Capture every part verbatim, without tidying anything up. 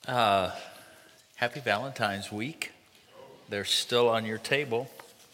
Uh, happy Valentine's week. They're still on your table.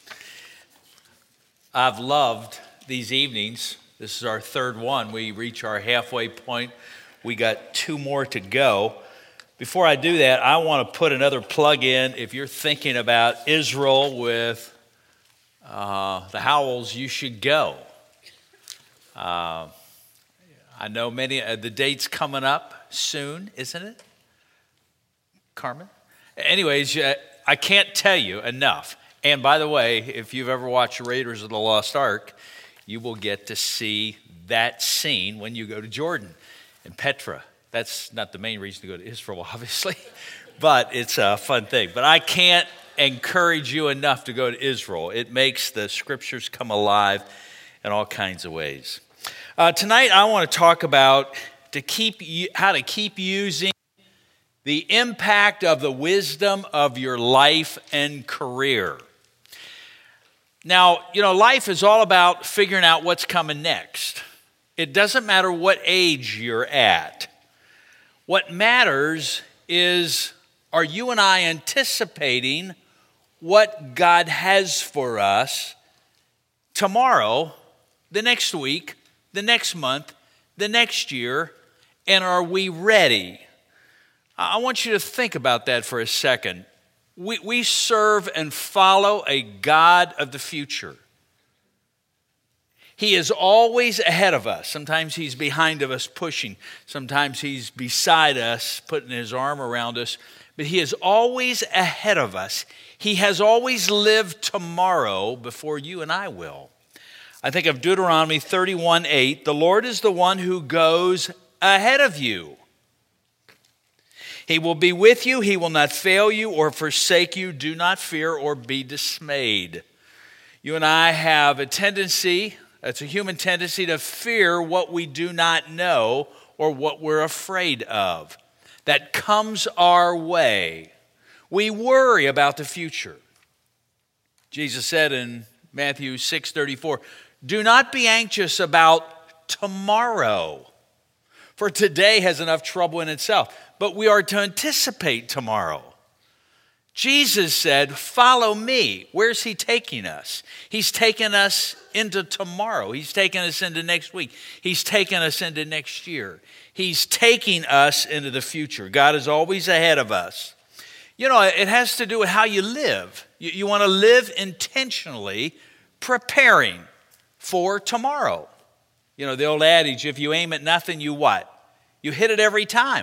I've loved these evenings. This is our third one. We reach our halfway point. We got two more to go. Before I do that, I want to put another plug in. If you're thinking about Israel with uh, the Howells, you should go. Uh, I know many, uh, the date's coming up soon, isn't it? Carmen? Anyways, uh, I can't tell you enough. And by the way, if you've ever watched Raiders of the Lost Ark, you will get to see that scene when you go to Jordan and Petra. That's not the main reason to go to Israel, obviously, but it's a fun thing. But I can't encourage you enough to go to Israel. It makes the scriptures come alive in all kinds of ways. Uh, tonight, I want to talk about to keep how to keep using the impact of the wisdom of your life and career. Now, you know, life is all about figuring out what's coming next. It doesn't matter what age you're at. What matters is, are you and I anticipating what God has for us tomorrow, the next week, the next month, the next year, and are we ready? I want you to think about that for a second. We, we serve and follow a God of the future. He is always ahead of us. Sometimes he's behind of us pushing. Sometimes he's beside us, putting his arm around us. But he is always ahead of us. He has always lived tomorrow before you and I will. I think of Deuteronomy thirty-one eight. The Lord is the one who goes ahead of you. He will be with you. He will not fail you or forsake you. Do not fear or be dismayed. You and I have a tendency, it's a human tendency to fear what we do not know or what we're afraid of. That comes our way. We worry about the future. Jesus said in Matthew six thirty-four, do not be anxious about tomorrow, for today has enough trouble in itself. But we are to anticipate tomorrow. Jesus said, follow me. Where's he taking us? He's taking us into tomorrow. He's taking us into next week. He's taking us into next year. He's taking us into the future. God is always ahead of us. You know, it has to do with how you live. You, you want to live intentionally, preparing for tomorrow. You know, the old adage, if you aim at nothing, you what? You hit it every time.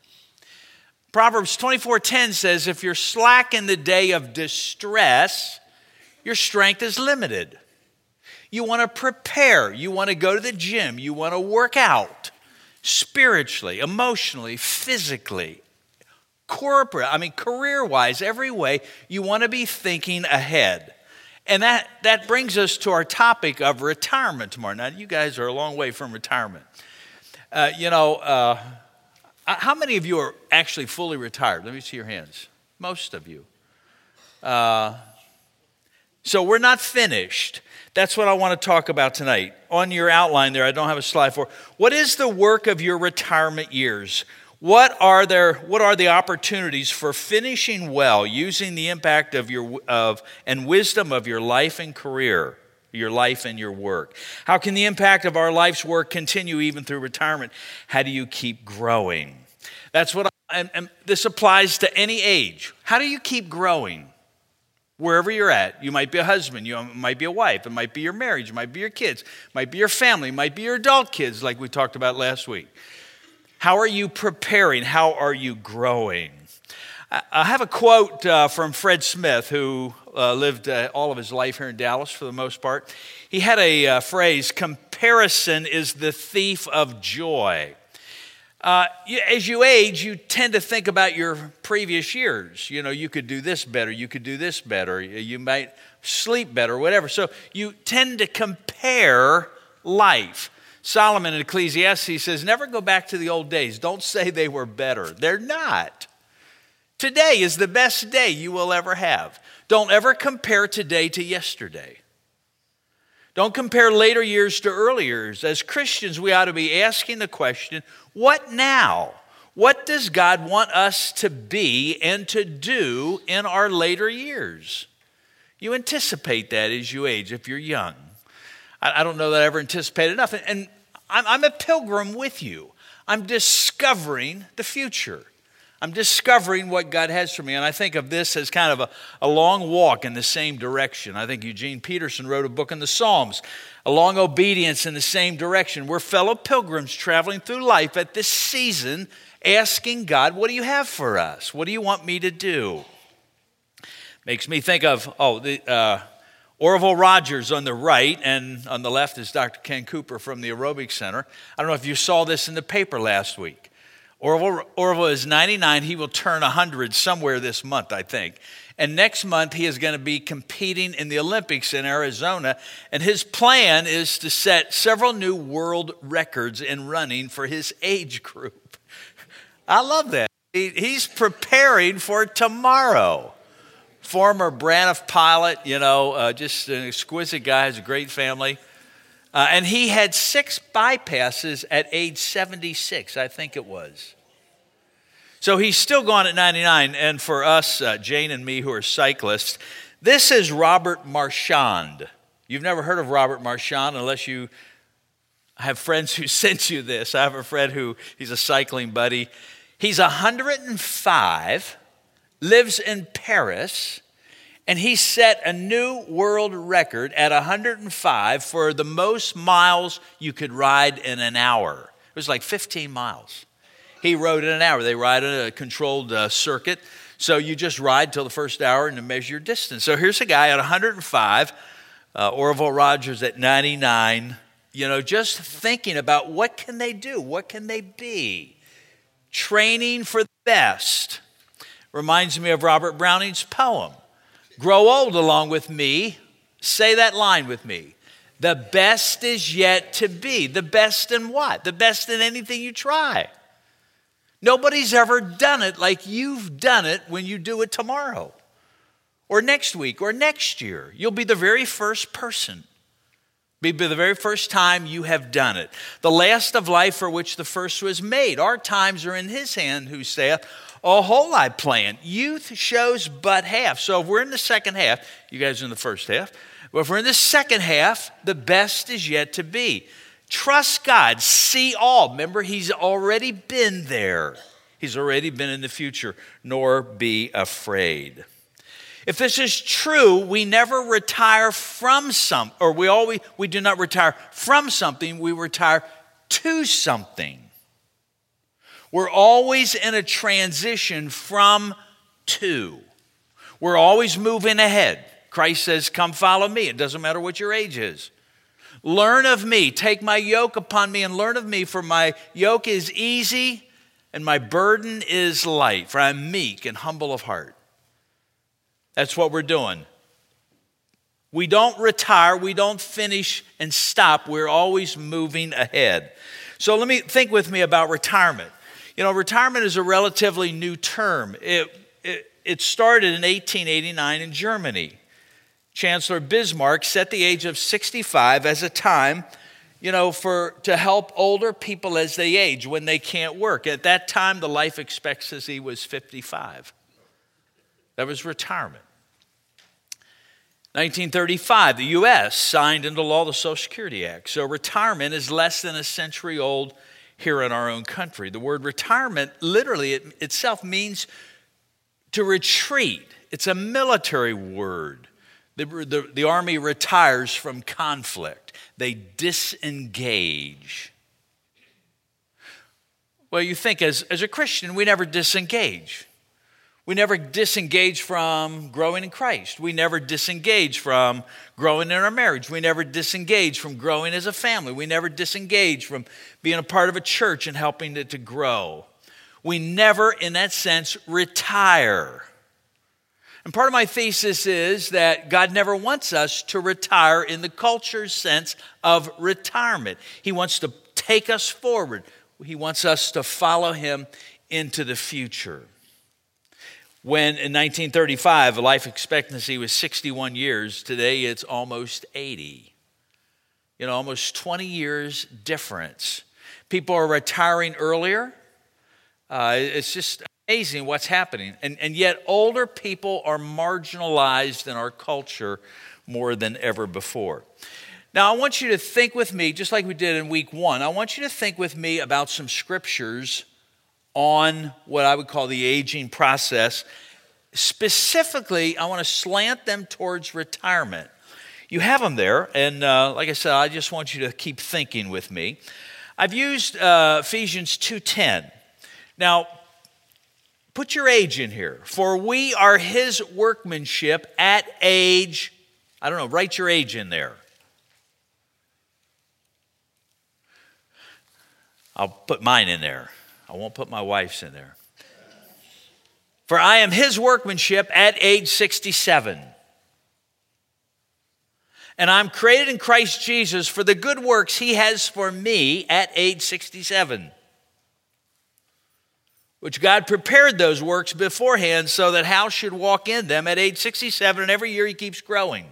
Proverbs twenty-four ten says, if you're slack in the day of distress, your strength is limited. You want to prepare. You want to go to the gym. You want to work out spiritually, emotionally, physically, corporate, I mean, career-wise, every way. You want to be thinking ahead. And that, that brings us to our topic of retirement tomorrow. Now, you guys are a long way from retirement. Uh, you know, uh, how many of you are actually fully retired? Let me see your hands. Most of you. Uh, so we're not finished. That's what I want to talk about tonight. On your outline there, I don't have a slide for. What is the work of your retirement years? What are there? What are the opportunities for finishing well, using the impact of your of and wisdom of your life and career? Your life and your work. How can the impact of our life's work continue even through retirement? How do you keep growing? That's what I, and, and this applies to any age. How do you keep growing? Wherever you're at. You might be a husband, you might be a wife, it might be your marriage, it might be your kids, it might be your family, it might be your adult kids like we talked about last week. How are you preparing? How are you growing? I have a quote uh, from Fred Smith, who uh, lived uh, all of his life here in Dallas for the most part. He had a uh, phrase, comparison is the thief of joy. Uh, you, as you age, you tend to think about your previous years. You know, you could do this better, you could do this better, you might sleep better, whatever. So you tend to compare life. Solomon in Ecclesiastes says, never go back to the old days. Don't say they were better. They're not. Today is the best day you will ever have. Don't ever compare today to yesterday. Don't compare later years to early years. As Christians, we ought to be asking the question, what now? What does God want us to be and to do in our later years? You anticipate that as you age, if you're young. I, I don't know that I ever anticipated enough. And, and I'm, I'm a pilgrim with you. I'm discovering the future. I'm discovering what God has for me. And I think of this as kind of a, a long walk in the same direction. I think Eugene Peterson wrote a book in the Psalms, A Long Obedience in the Same Direction. We're fellow pilgrims traveling through life at this season, asking God, what do you have for us? What do you want me to do? Makes me think of, oh, the uh, Orville Rogers on the right, and on the left is Doctor Ken Cooper from the Aerobic Center. I don't know if you saw this in the paper last week. Orville, Orville is ninety-nine. He will turn one hundred somewhere this month, I think. And next month, he is going to be competing in the Olympics in Arizona. And his plan is to set several new world records in running for his age group. I love that. He, he's preparing for tomorrow. Former Braniff pilot, you know, uh, just an exquisite guy, has a great family. Uh, and he had six bypasses at age seventy-six, I think it was. So he's still going at ninety-nine. And for us, uh, Jane and me, who are cyclists, this is Robert Marchand. You've never heard of Robert Marchand unless you have friends who sent you this. I have a friend who, he's a cycling buddy. He's one hundred five, lives in Paris, and he set a new world record at one hundred five for the most miles you could ride in an hour. It was like fifteen miles. He rode in an hour. They ride in a controlled uh, circuit, so you just ride till the first hour and to measure your distance. So here's a guy at one hundred five, uh, Orville Rogers at ninety-nine, you know, just thinking about what can they do? What can they be? Training for the best. Reminds me of Robert Browning's poem. Grow old along with me. Say that line with me. The best is yet to be. The best in what? The best in anything you try. Nobody's ever done it like you've done it when you do it tomorrow or next week or next year. You'll be the very first person. Be the very first time you have done it. The last of life for which the first was made. Our times are in his hand, who saith, a whole I plan. Youth shows but half. So if we're in the second half, you guys are in the first half. But if we're in the second half, the best is yet to be. Trust God. See all. Remember, he's already been there. He's already been in the future. Nor be afraid. If this is true, we never retire from some, or we always we do not retire from something, we retire to something. We're always in a transition from to. We're always moving ahead. Christ says, come follow me. It doesn't matter what your age is. Learn of me. Take my yoke upon me and learn of me, for my yoke is easy and my burden is light, for I'm meek and humble of heart. That's what we're doing. We don't retire. We don't finish and stop. We're always moving ahead. So let me think with me about retirement. You know, retirement is a relatively new term. It, it, it started in eighteen eighty-nine in Germany. Chancellor Bismarck set the age of sixty-five as a time, you know, for to help older people as they age when they can't work. At that time, the life expectancy was fifty-five. That was retirement. nineteen thirty-five, the U S signed into law the Social Security Act. So retirement is less than a century old here in our own country. The word retirement literally it, itself means to retreat. It's a military word. The, the, the army retires from conflict. They disengage. Well, you think as, as a Christian, we never disengage. We never disengage from growing in Christ. We never disengage from growing in our marriage. We never disengage from growing as a family. We never disengage from being a part of a church and helping it to grow. We never, in that sense, retire. And part of my thesis is that God never wants us to retire in the culture's sense of retirement. He wants to take us forward. He wants us to follow him into the future. When in nineteen thirty-five, the life expectancy was sixty-one years, today it's almost eighty. You know, almost twenty years difference. People are retiring earlier. Uh, it's just amazing what's happening. And, and yet older people are marginalized in our culture more than ever before. Now, I want you to think with me, just like we did in week one, I want you to think with me about some scriptures on what I would call the aging process. Specifically, I want to slant them towards retirement. You have them there, and uh, like I said, I just want you to keep thinking with me. I've used uh, Ephesians two ten. Now, put your age in here. For we are his workmanship at age, I don't know, write your age in there. I'll put mine in there. I won't put my wife's in there. For I am his workmanship at age sixty-seven. And I'm created in Christ Jesus for the good works he has for me at age sixty-seven. Which God prepared those works beforehand so that Hal should walk in them at age sixty-seven, and every year he keeps growing.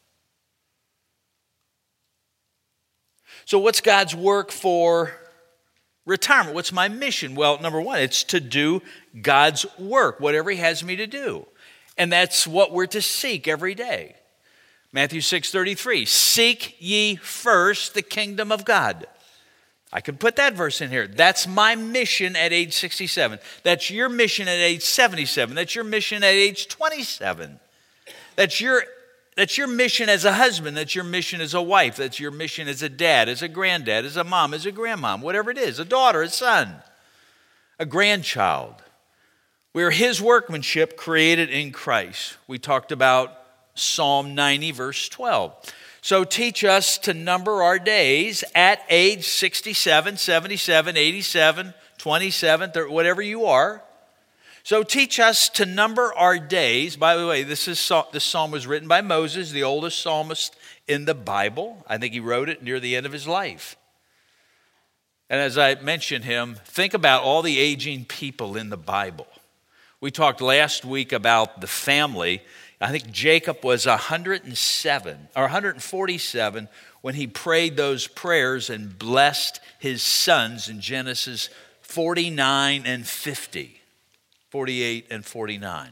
So what's God's work for retirement? What's my mission? Well, number one, it's to do God's work, whatever he has me to do. And that's what we're to seek every day. Matthew six thirty-three, seek ye first the kingdom of God. I could put that verse in here. That's my mission at age sixty-seven. That's your mission at age seventy-seven. That's your mission at age twenty-seven. That's your, that's your mission as a husband. That's your mission as a wife. That's your mission as a dad, as a granddad, as a mom, as a grandmom, whatever it is, a daughter, a son, a grandchild. We are his workmanship created in Christ. We talked about Psalm ninety, verse twelve. So teach us to number our days at age sixty-seven, seventy-seven, eighty-seven, twenty-seven, thirty, whatever you are. So teach us to number our days. By the way, this is this psalm was written by Moses, the oldest psalmist in the Bible. I think he wrote it near the end of his life. And as I mentioned him, think about all the aging people in the Bible. We talked last week about the family. I think Jacob was one hundred seven or one hundred forty-seven when he prayed those prayers and blessed his sons in Genesis forty-nine and fifty, forty-eight and forty-nine.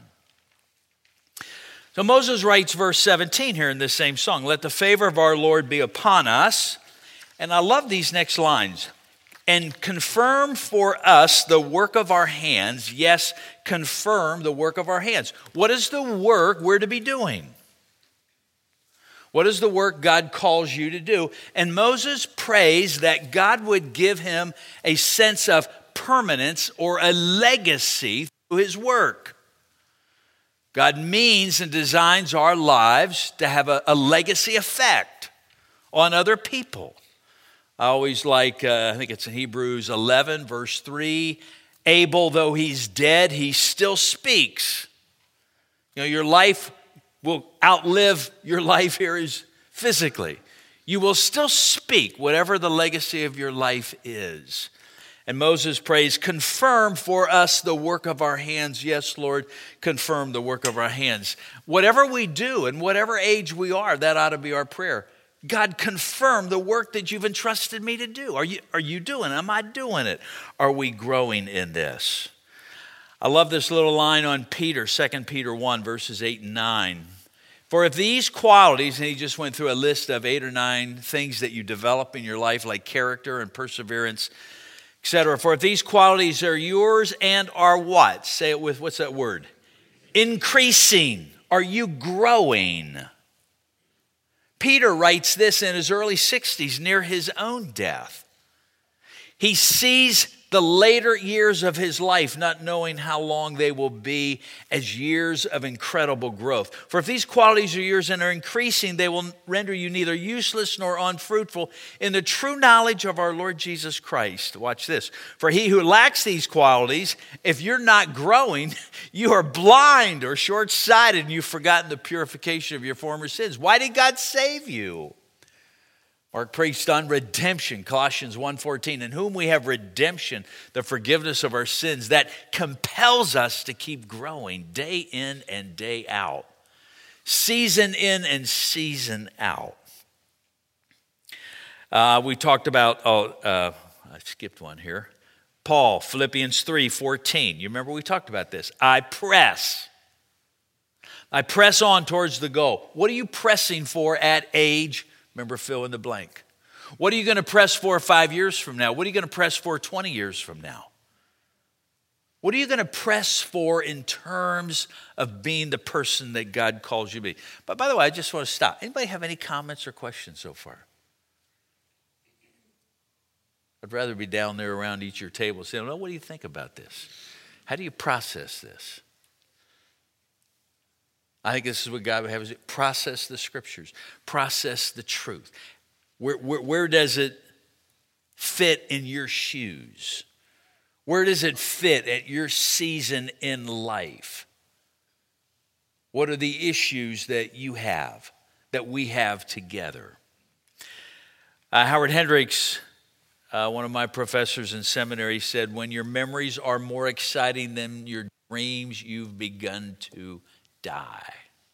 So Moses writes verse seventeen here in this same song, let the favor of our Lord be upon us. And I love these next lines. And confirm for us the work of our hands. Yes, confirm the work of our hands. What is the work we're to be doing? What is the work God calls you to do? And Moses prays that God would give him a sense of permanence or a legacy through his work. God means and designs our lives to have a, a legacy effect on other people. I always like, uh, I think it's in Hebrews eleven, verse three, Abel, though he's dead, he still speaks. You know, your life will outlive your life here is physically. You will still speak, whatever the legacy of your life is. And Moses prays, confirm for us the work of our hands. Yes, Lord, confirm the work of our hands. Whatever we do and whatever age we are, that ought to be our prayer. God, confirm the work that you've entrusted me to do. Are you, are you doing it? Am I doing it? Are we growing in this? I love this little line on Peter, Second Peter one, verses eight and nine. For if these qualities, and he just went through a list of eight or nine things that you develop in your life, like character and perseverance, et cetera. For if these qualities are yours and are what? Say it with, what's that word? Increasing. Are you growing? Peter writes this in his early sixties, near his own death. He sees the later years of his life, not knowing how long they will be, as years of incredible growth. For if these qualities are yours and are increasing, they will render you neither useless nor unfruitful in the true knowledge of our Lord Jesus Christ. Watch this. For he who lacks these qualities, if you're not growing, you are blind or short-sighted and you've forgotten the purification of your former sins. Why did God save you? Mark preached on redemption, Colossians one fourteen, in whom we have redemption, the forgiveness of our sins that compels us to keep growing day in and day out, season in and season out. Uh, we talked about, oh, uh, I skipped one here. Paul, Philippians three fourteen. You remember we talked about this. I press. I press on towards the goal. What are you pressing for at age? Remember, fill in the blank. What are you going to press for five years from now? What are you going to press for twenty years from now? What are you going to press for in terms of being the person that God calls you to be? But by the way, I just want to stop. Anybody have any comments or questions so far? I'd rather be down there around each of your tables saying, well, what do you think about this? How do you process this? I think this is what God would have us do. Process the scriptures. Process the truth. Where, where, where does it fit in your shoes? Where does it fit at your season in life? What are the issues that you have, that we have together? Uh, Howard Hendricks, uh, one of my professors in seminary, said, when your memories are more exciting than your dreams, you've begun to die.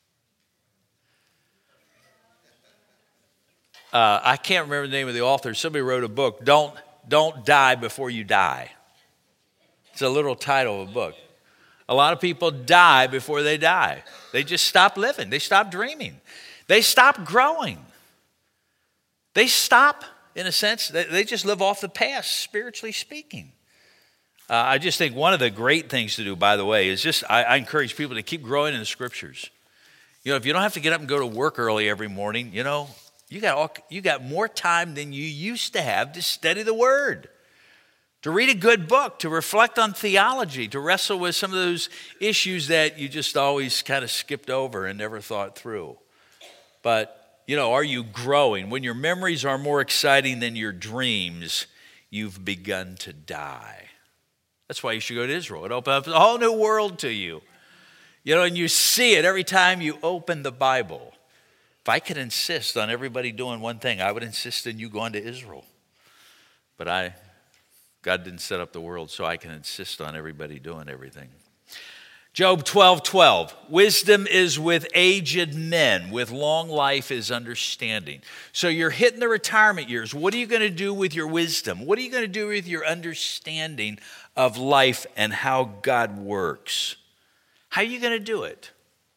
Uh, I can't remember the name of the author. Somebody wrote a book, Don't, Don't Die Before You Die. It's a literal title of a book. A lot of people die before they die. They just stop living. They stop dreaming. They stop growing. They stop, in a sense, they just live off the past, spiritually speaking. Uh, I just think one of the great things to do, by the way, is just, I, I encourage people to keep growing in the scriptures. You know, if you don't have to get up and go to work early every morning, you know, you got all, you got more time than you used to have to study the Word, to read a good book, to reflect on theology, to wrestle with some of those issues that you just always kind of skipped over and never thought through. But, you know, are you growing? When your memories are more exciting than your dreams, you've begun to die. That's why you should go to Israel. It opens up a whole new world to you. You know, and you see it every time you open the Bible. If I could insist on everybody doing one thing, I would insist on you going to Israel. But I, God didn't set up the world, so I can insist on everybody doing everything. Job twelve twelve. Wisdom is with aged men. With long life is understanding. So you're hitting the retirement years. What are you going to do with your wisdom? What are you going to do with your understanding of life and how God works? How are you going to do it?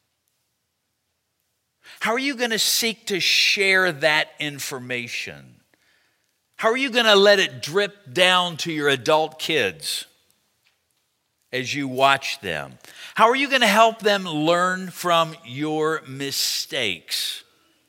How are you going to seek to share that information? How are you going to let it drip down to your adult kids as you watch them? How are you going to help them learn from your mistakes?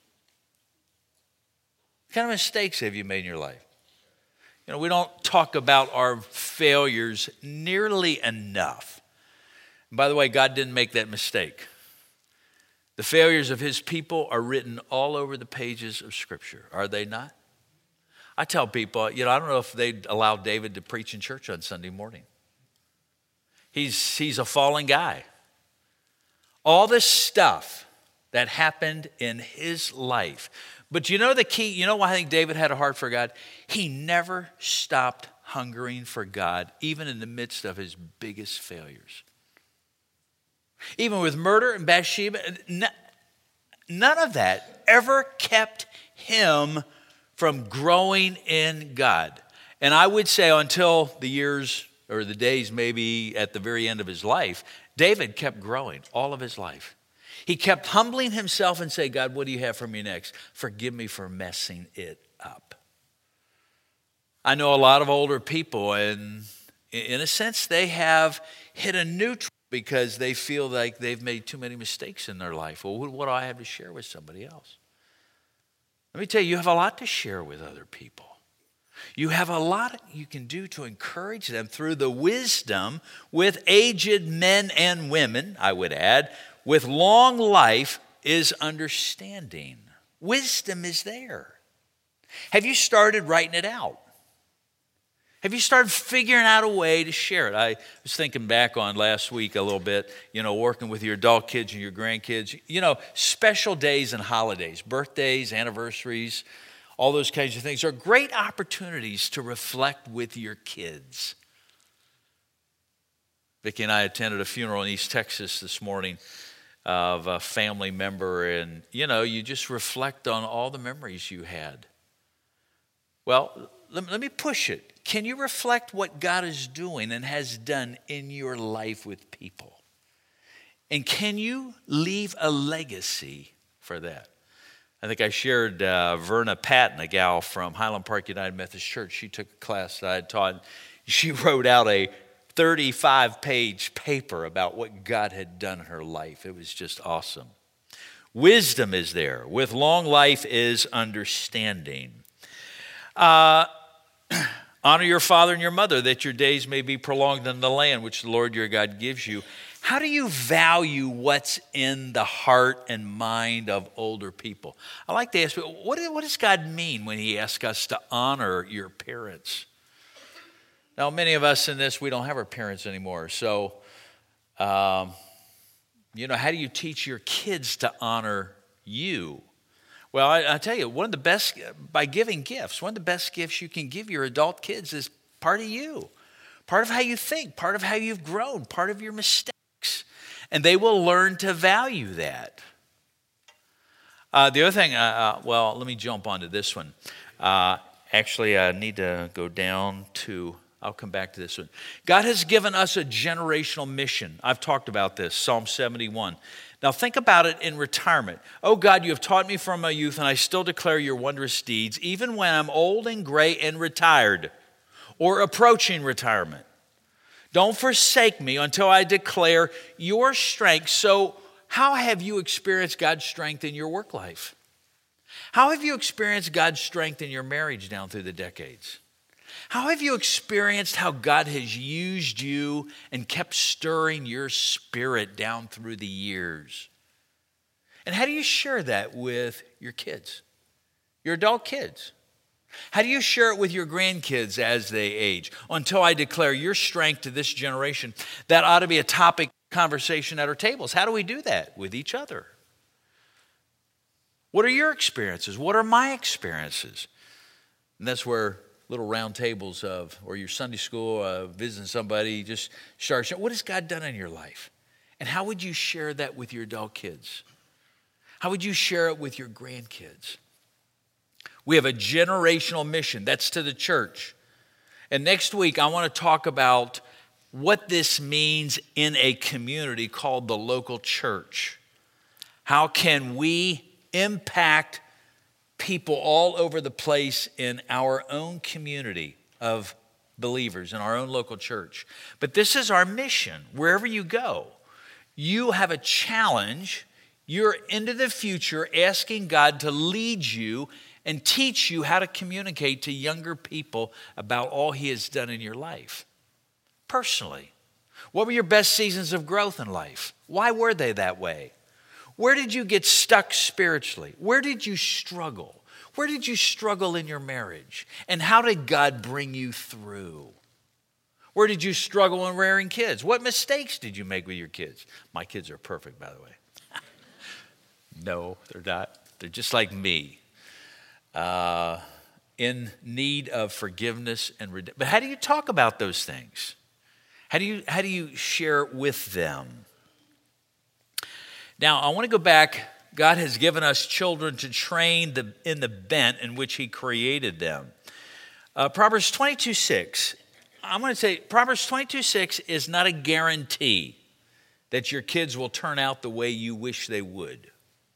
What kind of mistakes have you made in your life? You know, we don't talk about our failures nearly enough. And by the way, God didn't make that mistake. The failures of his people are written all over the pages of Scripture, are they not? I tell people, you know, I don't know if they'd allow David to preach in church on Sunday morning. He's, he's a fallen guy. All this stuff that happened in his life. But you know the key, you know why I think David had a heart for God? He never stopped hungering for God, even in the midst of his biggest failures. Even with murder and Bathsheba, none of that ever kept him from growing in God. And I would say until the years or the days maybe at the very end of his life, David kept growing all of his life. He kept humbling himself and say, God, what do you have for me next? Forgive me for messing it up. I know a lot of older people, and in a sense, they have hit a neutral because they feel like they've made too many mistakes in their life. Well, what do I have to share with somebody else? Let me tell you, you have a lot to share with other people. You have a lot you can do to encourage them through the wisdom with aged men and women, I would add, with long life is understanding. Wisdom is there. Have you started writing it out? Have you started figuring out a way to share it? I was thinking back on last week a little bit, you know, working with your adult kids and your grandkids. You know, special days and holidays, birthdays, anniversaries, all those kinds of things are great opportunities to reflect with your kids. Vicki and I attended a funeral in East Texas this morning of a family member, and, you know, you just reflect on all the memories you had. Well, let, let me push it. Can you reflect what God is doing and has done in your life with people? And can you leave a legacy for that? I think I shared uh, Verna Patton, a gal from Highland Park United Methodist Church. She took a class that I had taught. She wrote out a thirty-five page paper about what God had done in her life. It was just awesome. Wisdom is there. With long life is understanding. Uh, honor your father and your mother, that your days may be prolonged in the land which the Lord your God gives you. How do you value what's in the heart and mind of older people? I like to ask, what, what does God mean when he asks us to honor your parents? Now, many of us in this, we don't have our parents anymore. So, um, you know, how do you teach your kids to honor you? Well, I, I tell you, one of the best, by giving gifts, one of the best gifts you can give your adult kids is part of you. Part of how you think, part of how you've grown, part of your mistakes. And they will learn to value that. Uh, the other thing, uh, uh, well, let me jump onto this one. Uh, actually, I need to go down to, I'll come back to this one. God has given us a generational mission. I've talked about this, Psalm seventy-one. Now think about it in retirement. Oh God, you have taught me from my youth, and I still declare your wondrous deeds, even when I'm old and gray and retired or approaching retirement. Don't forsake me until I declare your strength. So how have you experienced God's strength in your work life? How have you experienced God's strength in your marriage down through the decades? How have you experienced how God has used you and kept stirring your spirit down through the years? And how do you share that with your kids, your adult kids? How do you share it with your grandkids as they age? Until I declare your strength to this generation, that ought to be a topic of conversation at our tables. How do we do that? With each other. What are your experiences? What are my experiences? And that's where little round tables of, or your Sunday school, uh, visiting somebody, just start sharing, what has God done in your life? And how would you share that with your adult kids? How would you share it with your grandkids? We have a generational mission. That's to the church. And next week, I want to talk about what this means in a community called the local church. How can we impact people all over the place in our own community of believers, in our own local church? But this is our mission. Wherever you go, you have a challenge. You're into the future asking God to lead you and teach you how to communicate to younger people about all he has done in your life. Personally, what were your best seasons of growth in life? Why were they that way? Where did you get stuck spiritually? Where did you struggle? Where did you struggle in your marriage? And how did God bring you through? Where did you struggle in rearing kids? What mistakes did you make with your kids? My kids are perfect, by the way. No, they're not. They're just like me. Uh, in need of forgiveness and redemption. But how do you talk about those things? How do you how do you share with them? Now, I want to go back. God has given us children to train the, in the bent in which he created them. Uh, Proverbs twenty-two six. I'm going to say Proverbs twenty-two six is not a guarantee that your kids will turn out the way you wish they would.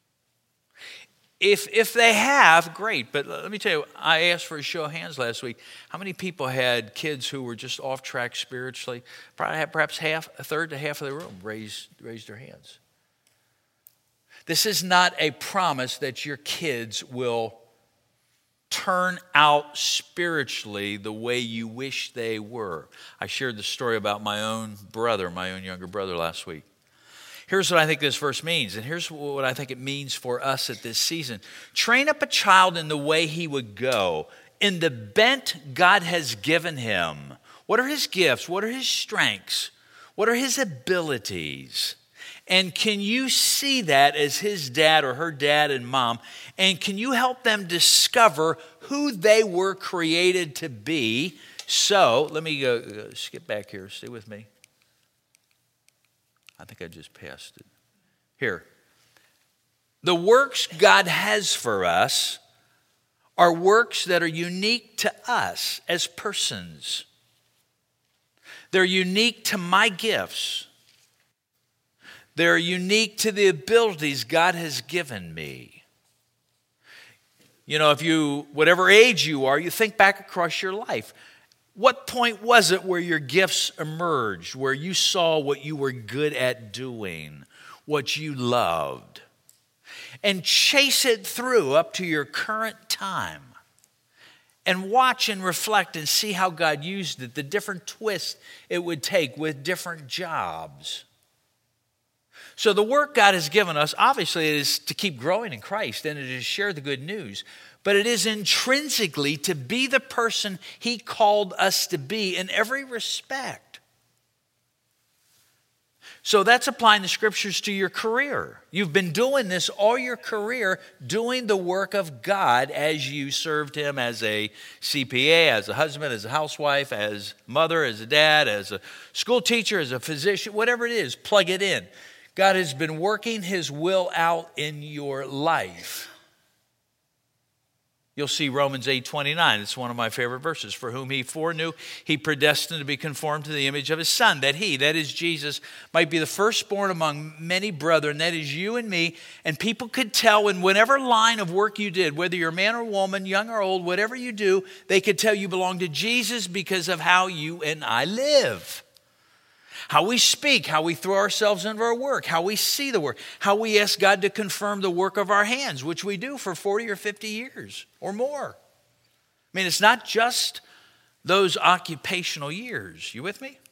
If if they have, great. But let me tell you, I asked for a show of hands last week. How many people had kids who were just off track spiritually? Perhaps half, a third to half of the room raised, raised their hands. This is not a promise that your kids will turn out spiritually the way you wish they were. I shared the story about my own brother, my own younger brother last week. Here's what I think this verse means, and here's what I think it means for us at this season. Train up a child in the way he would go, in the bent God has given him. What are his gifts? What are his strengths? What are his abilities? And can you see that as his dad or her dad and mom? And can you help them discover who they were created to be? So, let me go, go skip back here. Stay with me. I think I just passed it. Here. The works God has for us are works that are unique to us as persons. They're unique to my gifts. They're unique to the abilities God has given me. You know, if you, whatever age you are, you think back across your life. What point was it where your gifts emerged, where you saw what you were good at doing, what you loved? And chase it through up to your current time. And watch and reflect and see how God used it, the different twists it would take with different jobs. So the work God has given us, obviously, is to keep growing in Christ and it is to share the good news. But it is intrinsically to be the person He called us to be in every respect. So that's applying the scriptures to your career. You've been doing this all your career, doing the work of God as you served Him as a C P A, as a husband, as a housewife, as mother, as a dad, as a school teacher, as a physician, whatever it is, plug it in. God has been working His will out in your life. You'll see Romans eight twenty-nine. It's one of my favorite verses. For whom He foreknew, He predestined to be conformed to the image of His Son, that He, that is Jesus, might be the firstborn among many brethren. That is you and me. And people could tell in whatever line of work you did, whether you're a man or woman, young or old, whatever you do, they could tell you belong to Jesus because of how you and I live. How we speak, how we throw ourselves into our work, how we see the work, how we ask God to confirm the work of our hands, which we do for forty or fifty years or more. I mean, it's not just those occupational years. You with me?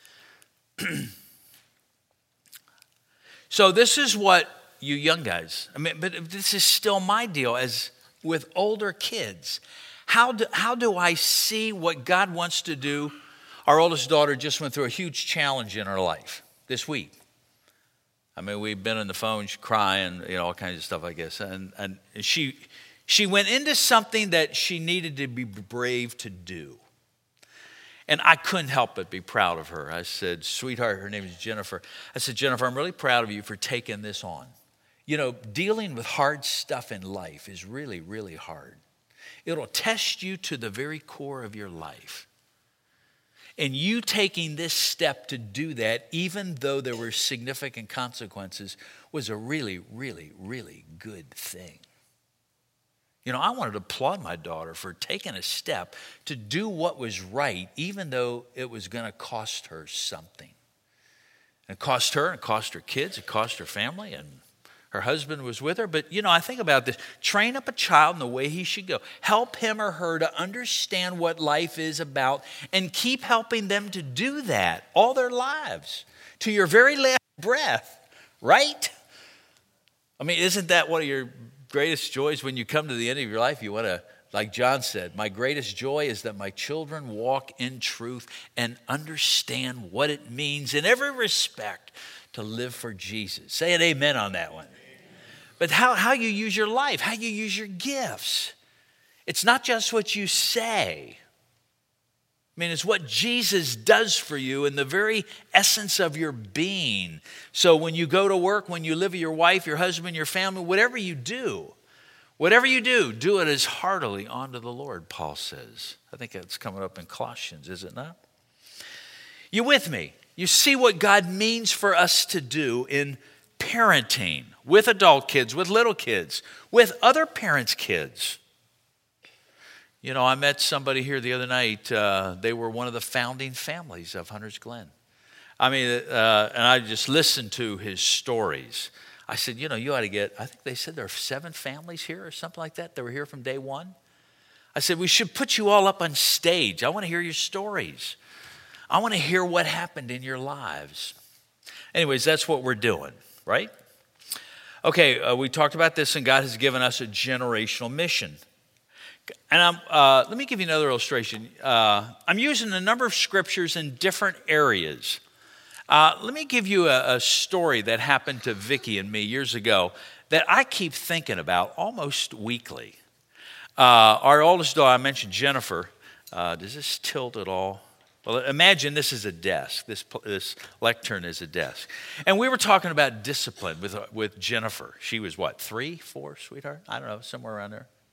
So this is what you young guys, I mean, but this is still my deal as with older kids. How do, how do I see what God wants to do? Our oldest daughter just went through a huge challenge in her life this week. I mean, we've been on the phone, she's crying, you know, all kinds of stuff, I guess. And, and she, she went into something that she needed to be brave to do. And I couldn't help but be proud of her. I said, sweetheart, her name is Jennifer. I said, Jennifer, I'm really proud of you for taking this on. You know, dealing with hard stuff in life is really, really hard. It'll test you to the very core of your life. And you taking this step to do that, even though there were significant consequences, was a really, really, really good thing. You know, I wanted to applaud my daughter for taking a step to do what was right, even though it was going to cost her something. It cost her, it cost her kids, it cost her family, and her husband was with her. But, you know, I think about this. Train up a child in the way he should go. Help him or her to understand what life is about and keep helping them to do that all their lives to your very last breath, right? I mean, isn't that one of your greatest joys when you come to the end of your life? You want to, like John said, my greatest joy is that my children walk in truth and understand what it means in every respect to live for Jesus. Say an amen on that one. But how, how you use your life, how you use your gifts. It's not just what you say. I mean, it's what Jesus does for you in the very essence of your being. So when you go to work, when you live with your wife, your husband, your family, whatever you do, whatever you do, do it as heartily unto the Lord, Paul says. I think that's coming up in Colossians, is it not? You with me? You see what God means for us to do in parenting with adult kids, with little kids, with other parents' kids. You know, I met somebody here the other night. Uh, they were one of the founding families of Hunters Glen. I mean, uh, and I just listened to his stories. I said, you know, you ought to get, I think they said there are seven families here or something like that that were here from day one. I said, we should put you all up on stage. I want to hear your stories. I want to hear what happened in your lives. Anyways, that's what we're doing, right? Okay, uh, we talked about this, and God has given us a generational mission. And I'm, uh, let me give you another illustration. Uh, I'm using a number of scriptures in different areas. Uh, let me give you a, a story that happened to Vicki and me years ago that I keep thinking about almost weekly. Uh, our oldest daughter, I mentioned Jennifer. Uh, does this tilt at all? Well, imagine this is a desk. This this lectern is a desk. And we were talking about discipline with with Jennifer. She was what, three, four, sweetheart? I don't know, somewhere around there.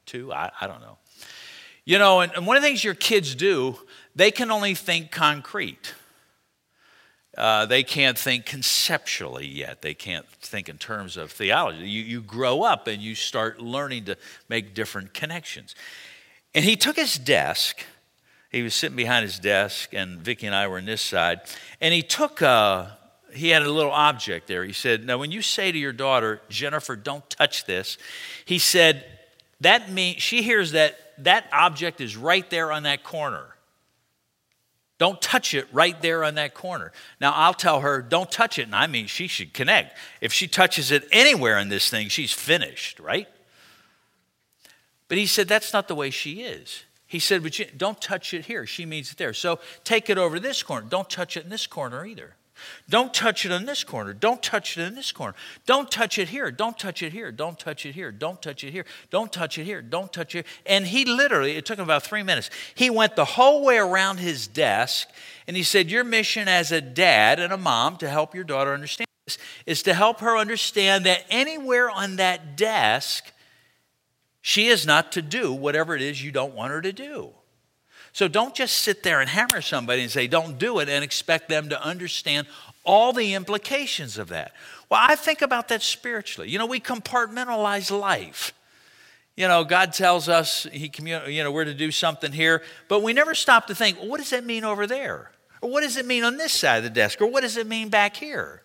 two, I, I don't know. You know, and, and one of the things your kids do, they can only think concrete. Uh, they can't think conceptually yet. They can't think in terms of theology. You, you grow up and you start learning to make different connections. And he took his desk. He was sitting behind his desk, and Vicki and I were on this side. And he took, a, he had a little object there. He said, now when you say to your daughter, Jennifer, don't touch this, he said, that means, she hears that that object is right there on that corner. Don't touch it right there on that corner. Now, I'll tell her, don't touch it, and I mean she should connect. If she touches it anywhere in this thing, she's finished, right? But he said, that's not the way she is. He said, but you, don't touch it here. She means it there. So take it over this corner. Don't touch it in this corner either. Don't touch it in this corner. Don't touch it in this corner. Don't touch it here. Don't touch it here. Don't touch it here. Don't touch it here. Don't touch it here. Don't touch it. And he literally, it took him about three minutes. He went the whole way around his desk, and he said, your mission as a dad and a mom to help your daughter understand this is to help her understand that anywhere on that desk, she is not to do whatever it is you don't want her to do. So don't just sit there and hammer somebody and say, don't do it, and expect them to understand all the implications of that. Well, I think about that spiritually. You know, we compartmentalize life. You know, God tells us he commun- you know, we're to do something here, but we never stop to think, well, what does that mean over there? Or what does it mean on this side of the desk? Or what does it mean back here?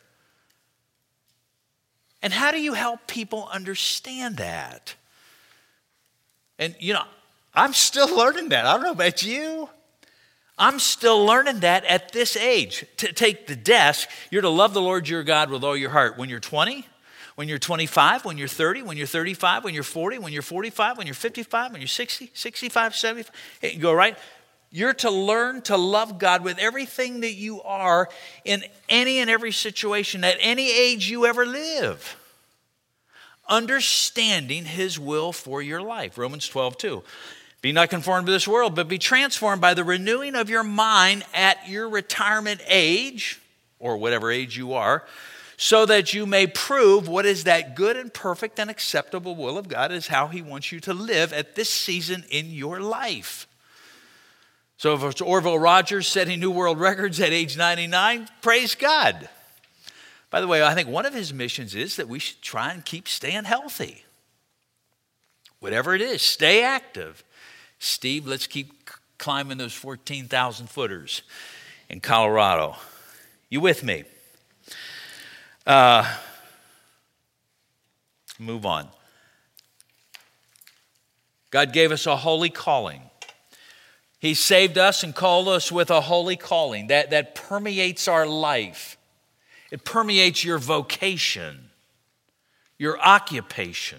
And how do you help people understand that? And, you know, I'm still learning that. I don't know about you. I'm still learning that at this age. To take the desk, you're to love the Lord your God with all your heart. When you're twenty, when you're twenty-five, when you're thirty, when you're thirty-five, when you're forty, when you're forty-five, when you're fifty-five, when you're sixty, sixty-five, seventy-five, you go right. You're to learn to love God with everything that you are in any and every situation at any age you ever live. Understanding his will for your life. Romans twelve two. Be not conformed to this world, but be transformed by the renewing of your mind at your retirement age, or whatever age you are, so that you may prove what is that good and perfect and acceptable will of God, is how he wants you to live at this season in your life. So if it's Orville Rogers setting new world records at age ninety-nine, praise God. By the way, I think one of his missions is that we should try and keep staying healthy. Whatever it is, stay active. Steve, let's keep climbing those fourteen thousand footers in Colorado. You with me? Uh, move on. God gave us a holy calling. He saved us and called us with a holy calling that, that permeates our life. It permeates your vocation, your occupation.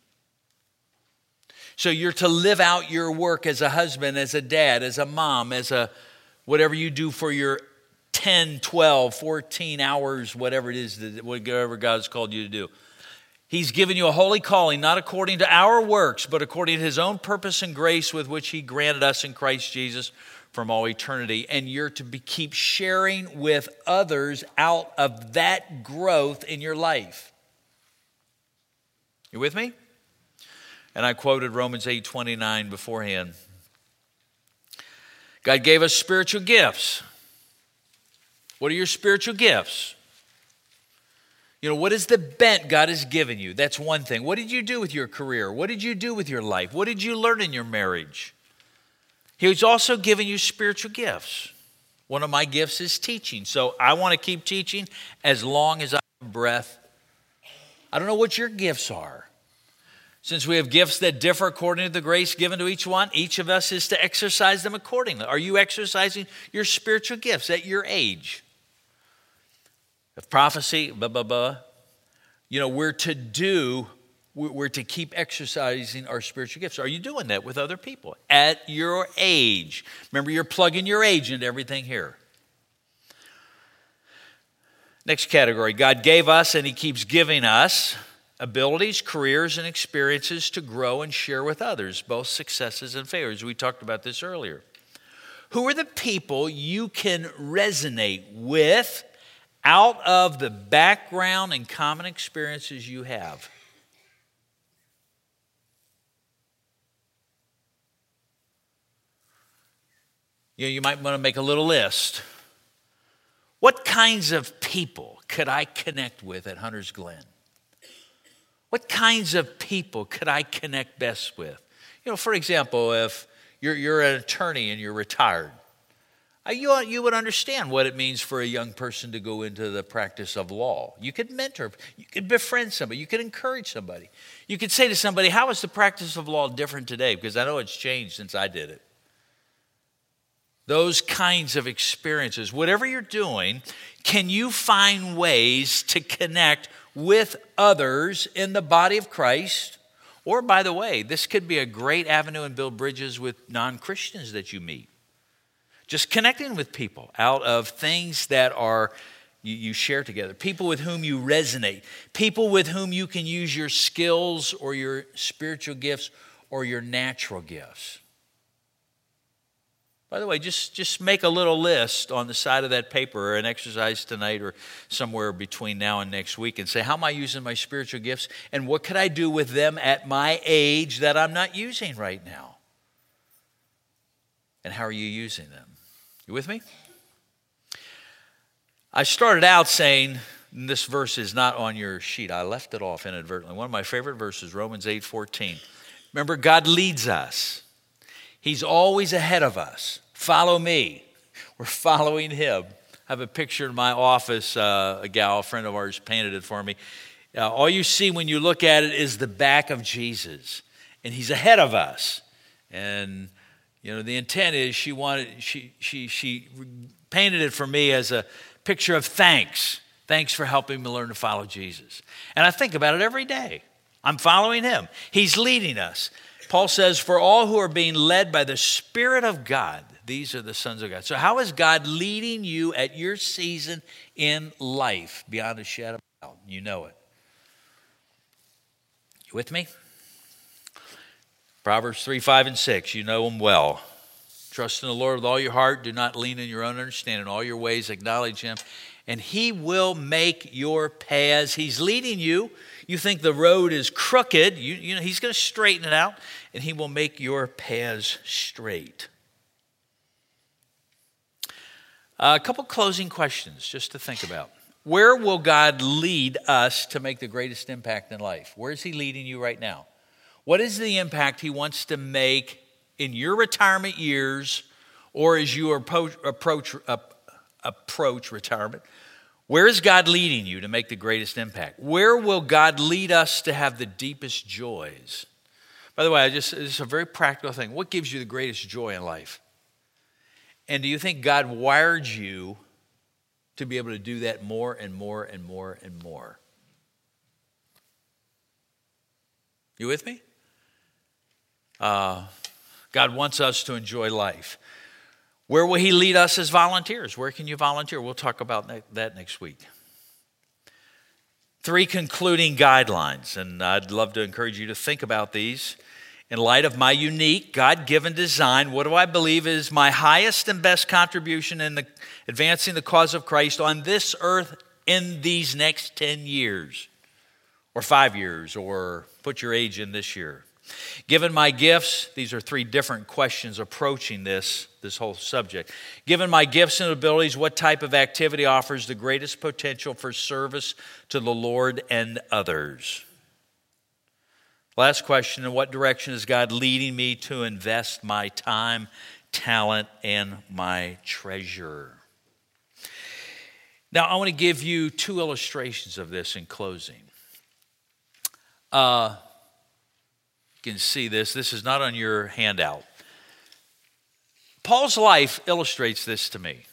So you're to live out your work as a husband, as a dad, as a mom, as a whatever you do for your ten, twelve, fourteen hours, whatever it is, that whatever God's called you to do. He's given you a holy calling, not according to our works, but according to his own purpose and grace with which he granted us in Christ Jesus from all eternity. And you're to be, keep sharing with others out of that growth in your life. You with me? And I quoted Romans eight twenty-nine beforehand. God gave us spiritual gifts. What are your spiritual gifts? You know, what is the bent God has given you? That's one thing. What did you do with your career? What did you do with your life? What did you learn in your marriage? He's also given you spiritual gifts. One of my gifts is teaching. So I want to keep teaching as long as I have breath. I don't know what your gifts are. Since we have gifts that differ according to the grace given to each one, each of us is to exercise them accordingly. Are you exercising your spiritual gifts at your age? Of prophecy, blah, blah, blah. You know, we're to do, we're to keep exercising our spiritual gifts. Are you doing that with other people at your age? Remember, you're plugging your age into everything here. Next category, God gave us and he keeps giving us abilities, careers, and experiences to grow and share with others, both successes and failures. We talked about this earlier. Who are the people you can resonate with out of the background and common experiences you have? You know, you might want to make a little list. What kinds of people could I connect with at Hunter's Glen? What kinds of people could I connect best with? You know, for example, if you're, you're an attorney and you're retired, you, you would understand what it means for a young person to go into the practice of law. You could mentor, you could befriend somebody, you could encourage somebody. You could say to somebody, how is the practice of law different today? Because I know it's changed since I did it. Those kinds of experiences, whatever you're doing, can you find ways to connect with others in the body of Christ? Or, by the way, this could be a great avenue and build bridges with non-Christians that you meet. Just connecting with people out of things that are you, you share together, people with whom you resonate, people with whom you can use your skills or your spiritual gifts or your natural gifts. By the way, just, just make a little list on the side of that paper or an exercise tonight or somewhere between now and next week and say, how am I using my spiritual gifts and what could I do with them at my age that I'm not using right now? And how are you using them? You with me? I started out saying, this verse is not on your sheet. I left it off inadvertently. One of my favorite verses, Romans eight fourteen. Remember, God leads us. He's always ahead of us. Follow me. We're following him. I have a picture in my office. Uh, a gal, a friend of ours, painted it for me. Uh, all you see when you look at it is the back of Jesus. And he's ahead of us. And you know, the intent is she wanted, she, she, she painted it for me as a picture of thanks. Thanks for helping me learn to follow Jesus. And I think about it every day. I'm following him. He's leading us. Paul says, for all who are being led by the Spirit of God, these are the sons of God. So how is God leading you at your season in life beyond a shadow of a doubt? You know it. You with me? Proverbs three, five, and six, you know them well. Trust in the Lord with all your heart. Do not lean in your own understanding. In all your ways acknowledge him, and he will make your paths. He's leading you. You think the road is crooked. You, you know, he's going to straighten it out, and he will make your paths straight. Uh, a couple closing questions just to think about. Where will God lead us to make the greatest impact in life? Where is he leading you right now? What is the impact he wants to make in your retirement years or as you approach, approach, approach retirement? Where is God leading you to make the greatest impact? Where will God lead us to have the deepest joys? By the way, I just, this is a very practical thing. What gives you the greatest joy in life? And do you think God wired you to be able to do that more and more and more and more? You with me? Uh, God wants us to enjoy life. Where will he lead us as volunteers? Where can you volunteer? We'll talk about that next week. Three concluding guidelines, and I'd love to encourage you to think about these. In light of my unique, God-given design, what do I believe is my highest and best contribution in the advancing the cause of Christ on this earth in these next ten years? Or five years, or put your age in this year. Given my gifts, these are three different questions approaching this, this whole subject. Given my gifts and abilities, what type of activity offers the greatest potential for service to the Lord and others? Last question, in what direction is God leading me to invest my time, talent, and my treasure? Now, I want to give you two illustrations of this in closing. Uh, you can see this. This is not on your handout. Paul's life illustrates this to me.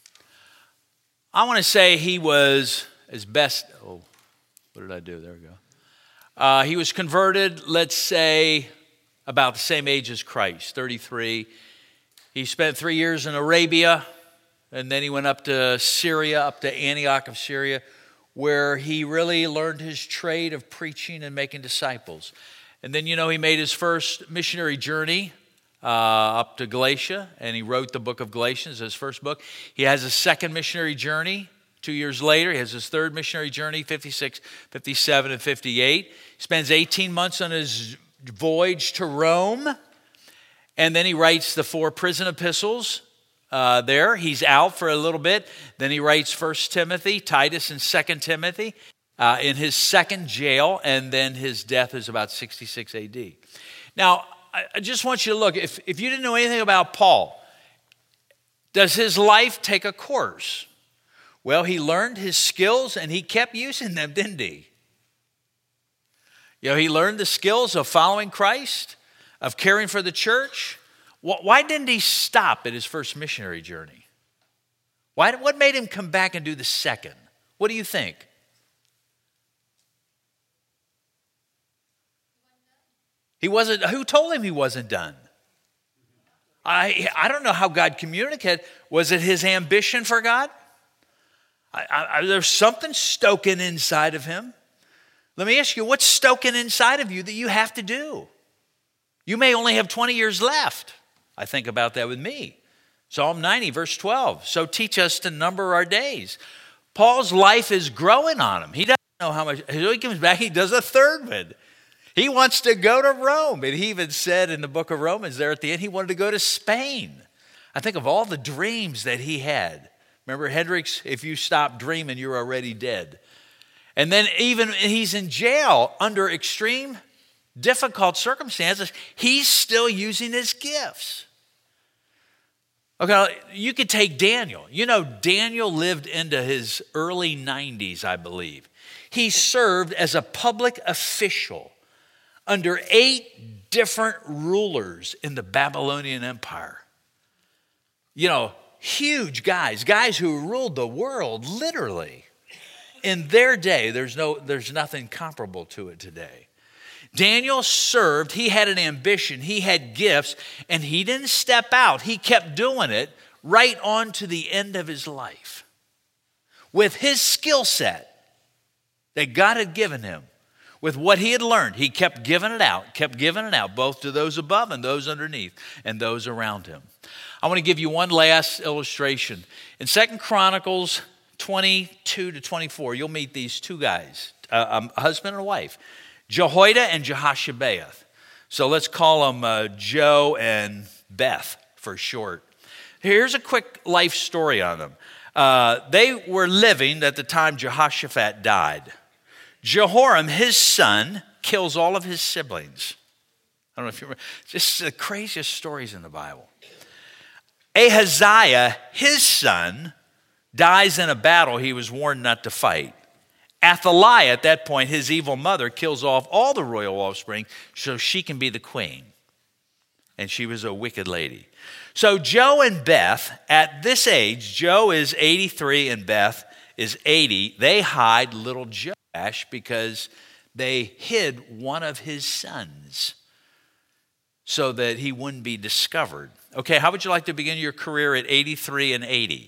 I want to say he was as best, oh, what did I do? There we go. Uh, he was converted, let's say, about the same age as Christ, thirty-three. He spent three years in Arabia, and then he went up to Syria, up to Antioch of Syria, where he really learned his trade of preaching and making disciples. And then, you know, he made his first missionary journey uh, up to Galatia, and he wrote the book of Galatians, his first book. He has a second missionary journey two years later. He has his third missionary journey, fifty-six, fifty-seven, and fifty-eight. He spends eighteen months on his voyage to Rome, and then he writes the four prison epistles, uh, there. He's out for a little bit. Then he writes First Timothy, Titus, and Second Timothy uh, in his second jail, and then his death is about sixty-six A D. Now, I, I just want you to look. If, if you didn't know anything about Paul, does his life take a course? Well, he learned his skills, and he kept using them, didn't he? You know, he learned the skills of following Christ, of caring for the church. Why didn't he stop at his first missionary journey? Why, what made him come back and do the second? What do you think? He wasn't. Who told him he wasn't done? I, I don't know how God communicated. Was it his ambition for God? I, I, there's something stoking inside of him. Let me ask you, what's stoking inside of you that you have to do? You may only have twenty years left. I think about that with me. Psalm ninety, verse twelve. So teach us to number our days. Paul's life is growing on him. He doesn't know how much. So he comes back, he does a third one. He wants to go to Rome. And he even said in the book of Romans there at the end, he wanted to go to Spain. I think of all the dreams that he had. Remember, Hendricks, if you stop dreaming, you're already dead. And then even he's in jail under extreme, difficult circumstances, he's still using his gifts. Okay, you could take Daniel. You know, Daniel lived into his early nineties, I believe. He served as a public official under eight different rulers in the Babylonian Empire. You know, huge guys, guys who ruled the world literally. In their day, there's no, there's nothing comparable to it today. Daniel served, he had an ambition, he had gifts, and he didn't step out. He kept doing it right on to the end of his life. With his skill set that God had given him, with what he had learned, he kept giving it out, kept giving it out, both to those above and those underneath and those around him. I want to give you one last illustration. In Second Chronicles twenty-two to twenty-four, you'll meet these two guys, uh, a husband and a wife, Jehoiada and Jehoshabeath. So let's call them uh, Joe and Beth for short. Here's a quick life story on them. Uh, they were living at the time Jehoshaphat died. Jehoram, his son, kills all of his siblings. I don't know if you remember. Just the craziest stories in the Bible. Ahaziah, his son, dies in a battle he was warned not to fight. Athaliah, at that point, his evil mother, kills off all the royal offspring so she can be the queen. And she was a wicked lady. So Joe and Beth, at this age, Joe is eighty-three and Beth is eighty. They hide little Joash because they hid one of his sons so that he wouldn't be discovered. Okay, how would you like to begin your career at eighty-three and eighty?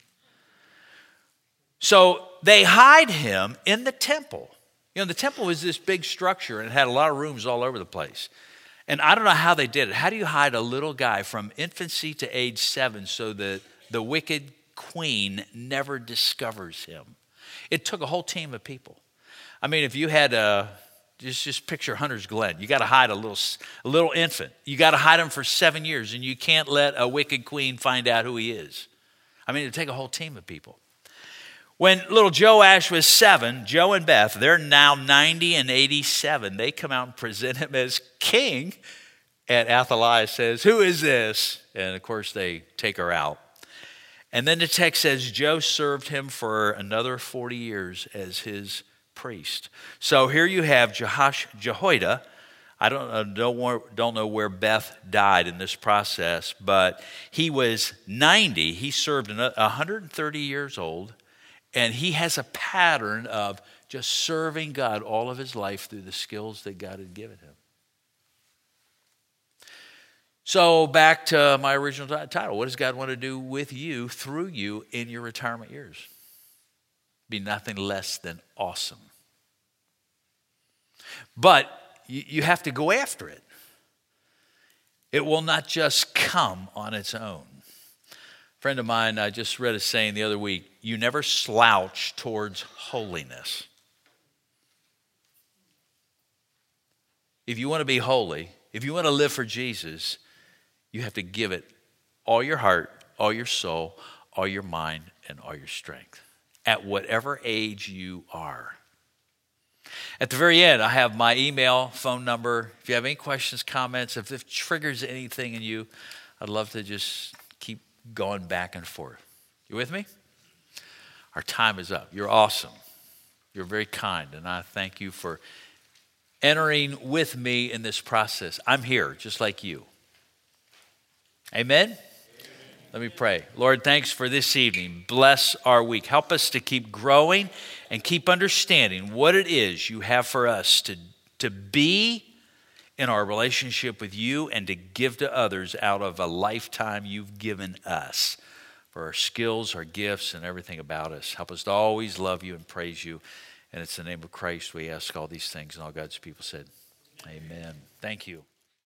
So they hide him in the temple. You know, the temple was this big structure and it had a lot of rooms all over the place. And I don't know how they did it. How do you hide a little guy from infancy to age seven so that the wicked queen never discovers him? It took a whole team of people. I mean, if you had a, just, just picture Hunter's Glen. You got to hide a little, a little infant. You got to hide him for seven years and you can't let a wicked queen find out who he is. I mean, it'd take a whole team of people. When little Joash was seven, Joe and Beth, they're now ninety and eighty-seven. They come out and present him as king. And Athaliah says, "Who is this?" And of course, they take her out. And then the text says Joe served him for another forty years as his priest. So here you have Jehosh, Jehoiada. I don't, uh, don't, don't know where Beth died in this process, but he was ninety. He served one hundred thirty years old. And he has a pattern of just serving God all of his life through the skills that God had given him. So back to my original t- title. What does God want to do with you, through you, in your retirement years? Be nothing less than awesome. But you, you have to go after it. It will not just come on its own. A friend of mine, I just read a saying the other week, you never slouch towards holiness. If you want to be holy, if you want to live for Jesus, you have to give it all your heart, all your soul, all your mind, and all your strength, at whatever age you are. At the very end, I have my email, phone number. If you have any questions, comments, if it triggers anything in you, I'd love to just keep going back and forth. You with me? Our time is up. You're awesome. You're very kind, and I thank you for entering with me in this process. I'm here, just like you. Amen? Amen? Let me pray. Lord, thanks for this evening. Bless our week. Help us to keep growing and keep understanding what it is you have for us to, to be in our relationship with you and to give to others out of a lifetime you've given us for our skills, our gifts, and everything about us. Help us to always love you and praise you. And it's in the name of Christ we ask all these things. And all God's people said, amen. Thank you.